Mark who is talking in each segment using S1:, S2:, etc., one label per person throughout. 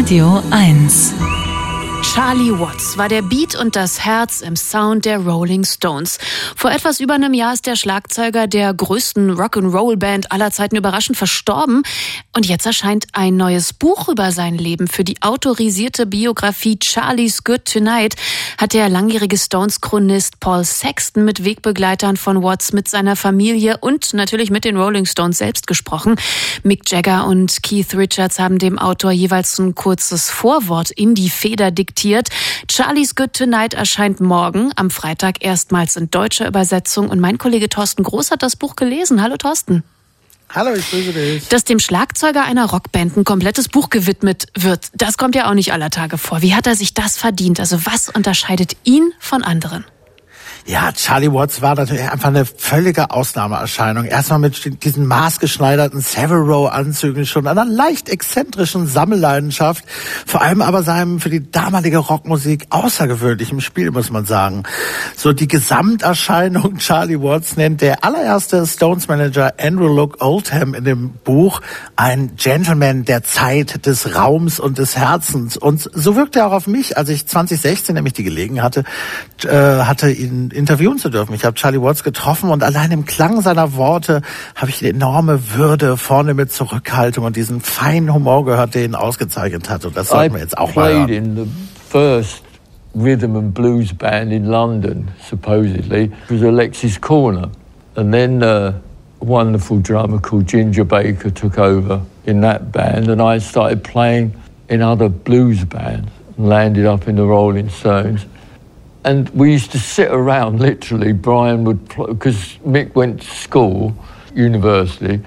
S1: Radio 1.
S2: Charlie Watts war der Beat und das Herz im Sound der Rolling Stones. Vor etwas über einem Jahr ist der Schlagzeuger der größten Rock'n'Roll-Band aller Zeiten überraschend verstorben. Und jetzt erscheint ein neues Buch über sein Leben. Für die autorisierte Biografie Charlie's Good Tonight hat der langjährige Stones-Chronist Paul Sexton mit Wegbegleitern von Watts, mit seiner Familie und natürlich mit den Rolling Stones selbst gesprochen. Mick Jagger und Keith Richards haben dem Autor jeweils ein kurzes Vorwort in die Feder diktiert. Charlie's Good Tonight erscheint morgen, am Freitag, erstmals in deutscher Übersetzung. Und mein Kollege Thorsten Groß hat das Buch gelesen. Hallo Thorsten.
S3: Hallo, ich grüße dich.
S2: Dass dem Schlagzeuger einer Rockband ein komplettes Buch gewidmet wird, das kommt ja auch nicht aller Tage vor. Wie hat er sich das verdient? Also was unterscheidet ihn von anderen?
S3: Ja, Charlie Watts war natürlich einfach eine völlige Ausnahmeerscheinung. Erstmal mit diesen maßgeschneiderten Savile Row-Anzügen, schon einer leicht exzentrischen Sammelleidenschaft, vor allem aber seinem für die damalige Rockmusik außergewöhnlichem Spiel, muss man sagen. So die Gesamterscheinung Charlie Watts nennt der allererste Stones-Manager Andrew Loog Oldham in dem Buch ein Gentleman der Zeit, des Raums und des Herzens. Und so wirkt er auch auf mich, als ich 2016 nämlich die Gelegenheit hatte ihn interviewen zu dürfen. Ich habe Charlie Watts getroffen und allein im Klang seiner Worte habe ich die enorme Würde, vorne mit Zurückhaltung und diesen feinen Humor gehört, der ihn ausgezeichnet hat. Und das sollten wir jetzt auch mal hören.
S4: I played in the first rhythm and blues band in London, supposedly. It was Alexis Corner. And then a wonderful drummer called Ginger Baker took over in that band. And I started playing in other blues bands and landed up in the Rolling Stones. And we used to sit around, literally, Brian would, because Mick went to school, university,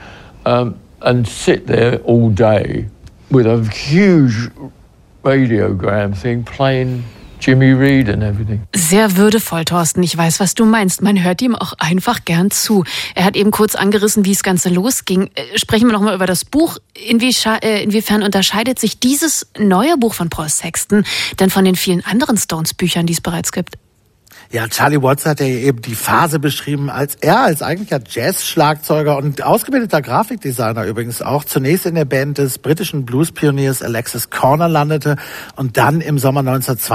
S4: and sit there all day with a huge radiogram thing playing Jimmy Reed and everything.
S2: Sehr würdevoll, Thorsten. Ich weiß, was du meinst. Man hört ihm auch einfach gern zu. Er hat eben kurz angerissen, wie das Ganze losging. Sprechen wir noch mal über das Buch. Inwiefern unterscheidet sich dieses neue Buch von Paul Sexton denn von den vielen anderen Stones-Büchern, die es bereits gibt?
S3: Ja, Charlie Watts hat ja eben die Phase beschrieben, als er als eigentlicher Jazz-Schlagzeuger und ausgebildeter Grafikdesigner übrigens auch zunächst in der Band des britischen Blues-Pioniers Alexis Corner landete und dann im Sommer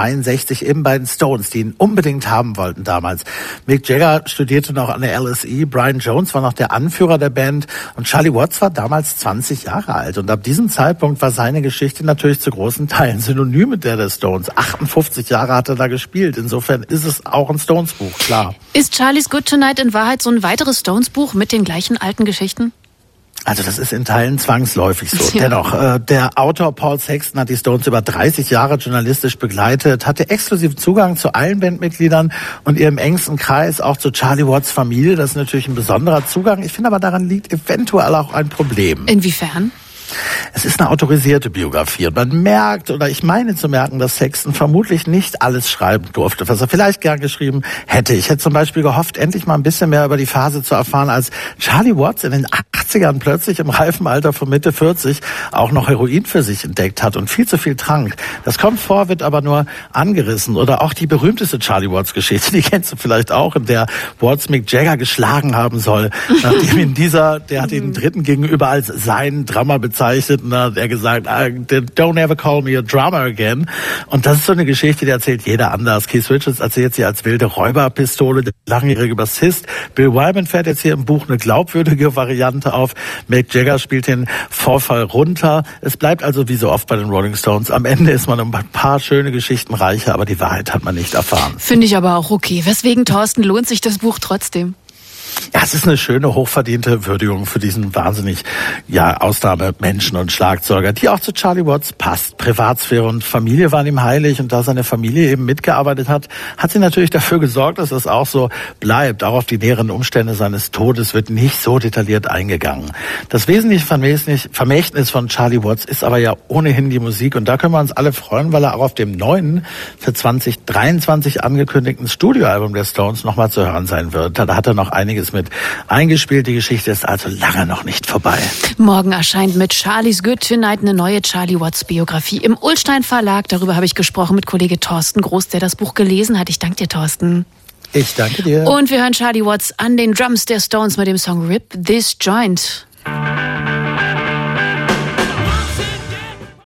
S3: 1962 eben bei den Stones, die ihn unbedingt haben wollten damals. Mick Jagger studierte noch an der LSE, Brian Jones war noch der Anführer der Band und Charlie Watts war damals 20 Jahre alt. Und ab diesem Zeitpunkt war seine Geschichte natürlich zu großen Teilen synonym mit der Stones. 58 Jahre hat er da gespielt. Insofern ist es auch ein Stones-Buch, klar.
S2: Ist Charlie's Good Tonight in Wahrheit so ein weiteres Stones-Buch mit den gleichen alten Geschichten?
S3: Also das ist in Teilen zwangsläufig so. Ja. Dennoch, der Autor Paul Sexton hat die Stones über 30 Jahre journalistisch begleitet, hatte exklusiven Zugang zu allen Bandmitgliedern und ihrem engsten Kreis, auch zu Charlie Watts Familie. Das ist natürlich ein besonderer Zugang. Ich finde aber, daran liegt eventuell auch ein Problem.
S2: Inwiefern?
S3: Es ist eine autorisierte Biografie und man merkt, oder ich meine zu merken, dass Sexton vermutlich nicht alles schreiben durfte, was er vielleicht gern geschrieben hätte. Ich hätte zum Beispiel gehofft, endlich mal ein bisschen mehr über die Phase zu erfahren, als Charlie Watts in den 80ern plötzlich im reifen Alter von Mitte 40 auch noch Heroin für sich entdeckt hat und viel zu viel trank. Das kommt vor, wird aber nur angerissen. Oder auch die berühmteste Charlie Watts-Geschichte, die kennst du vielleicht auch, in der Watts Mick Jagger geschlagen haben soll, nachdem ihn der hat ihn Dritten gegenüber als seinen Drummer bezeichnet und dann hat er gesagt, don't ever call me a drummer again. Und das ist so eine Geschichte, die erzählt jeder anders. Keith Richards erzählt sie als wilde Räuberpistole, der langjährige Bassist. Bill Wyman fährt jetzt hier im Buch eine glaubwürdige Variante auf. Mick Jagger spielt den Vorfall runter. Es bleibt also wie so oft bei den Rolling Stones. Am Ende ist man um ein paar schöne Geschichten reicher, aber die Wahrheit hat man nicht erfahren.
S2: Finde ich aber auch okay. Weswegen, Thorsten, lohnt sich das Buch trotzdem?
S3: Ja, es ist eine schöne, hochverdiente Würdigung für diesen wahnsinnig, Ausnahmemenschen und Schlagzeuger, die auch zu Charlie Watts passt. Privatsphäre und Familie waren ihm heilig und da seine Familie eben mitgearbeitet hat, hat sie natürlich dafür gesorgt, dass das auch so bleibt. Auch auf die näheren Umstände seines Todes wird nicht so detailliert eingegangen. Das wesentliche Vermächtnis von Charlie Watts ist aber ja ohnehin die Musik und da können wir uns alle freuen, weil er auch auf dem neuen, für 2023 angekündigten Studioalbum der Stones nochmal zu hören sein wird. Da hat er noch einiges mit eingespielt. Die Geschichte ist also lange noch nicht vorbei.
S2: Morgen erscheint mit Charlie's Good Tonight eine neue Charlie Watts Biografie im Ullstein Verlag. Darüber habe ich gesprochen mit Kollege Thorsten Groß, der das Buch gelesen hat. Ich danke dir, Thorsten.
S3: Ich danke dir.
S2: Und wir hören Charlie Watts an den Drums der Stones mit dem Song Rip This Joint.